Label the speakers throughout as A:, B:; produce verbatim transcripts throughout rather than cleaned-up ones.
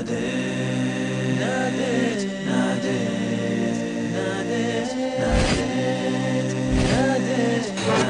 A: ناديت ناديت ناديت ناديت ناديت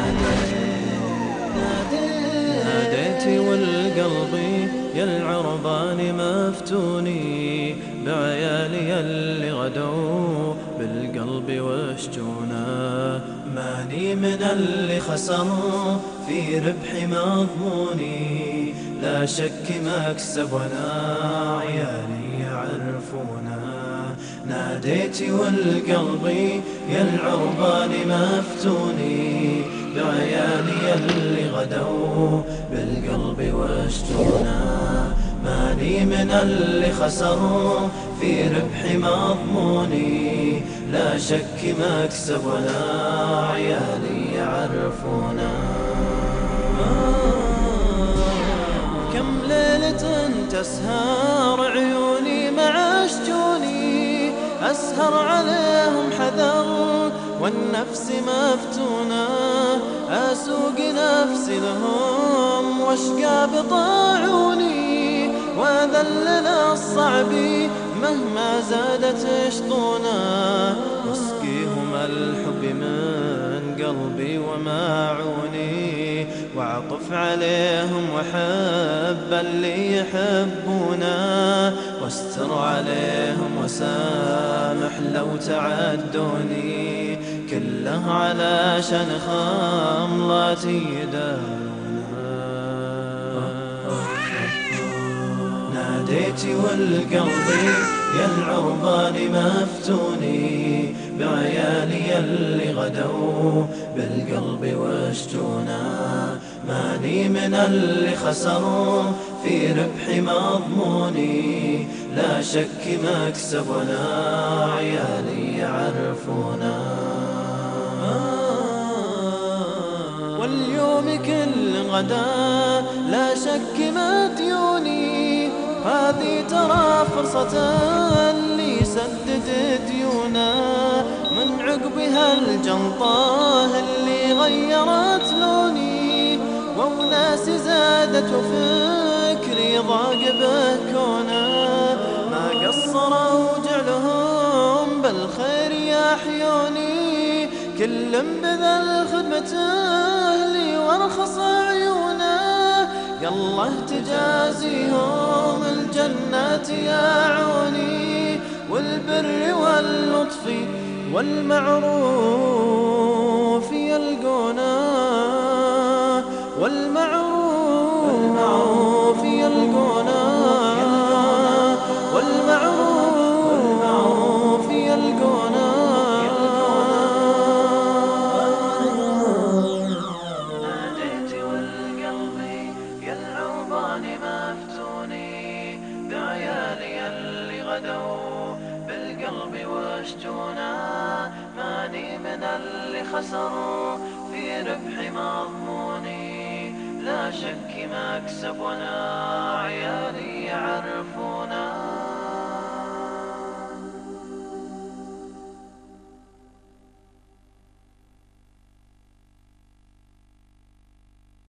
A: ناديت ناديت والقلب يا العربان مفتوني بعيالي اللي غدوا بالقلب وشجونا. ماني من اللي خسر في ربحي مضموني، لا شك مكسب ولا عيالي يعرفونا. ناديت والقلب يا العربان مفتوني بعيالي اللي غدوا بالقلب وشجونا. ماني من اللي خسروا في ربحي مضموني، لا شك مكسب ولا عيالي يعرفونا. كم ليلة تسهر عيوني مع شجوني، أسهر عليهم حذر والنفس مفتونة. أسوق نفسي لهم واشقى بطاعوني، وأذلل الصعب مهما زادت شطونا. واسقيهم الحب من قلبي وماعوني، واعطف عليهم وحب اللي يحبونا. واستر عليهم وسامح لو تعدوني، كله علشان خملاتي يداونا. ناديت والقلب يا العربان مفتوني بعيالي اللي غدوا بالقلب وشجونا. ماني من اللي خسروا في ربحي مضموني، لا شك مكسب ولا عيالي يعرفونا. واليوم كل غدا لا شك مديوني، هذه ترى فرصة اللي يسدد ديونا. من عقبها الجنطة اللي غيرت لوني، وناس زادت وفكري ضاق به كونا. ما قصروا جعلهم بالخير يحيوني، كل بذل خدمة أهلي وارخص عيونا. يالله تجازيهم الجنات يا عوني، والبر واللطف والمعروف يلقونا. والمعروف يلقونا، والمعروف يلقونا. ناديت والقلب يا العربان مفتوني بعيالي اللي غدوا بالقلب وشجونا. ماني من اللي خسروا في ربحي مضموني، لا شك مكسب ولا عيالي يعرفونا.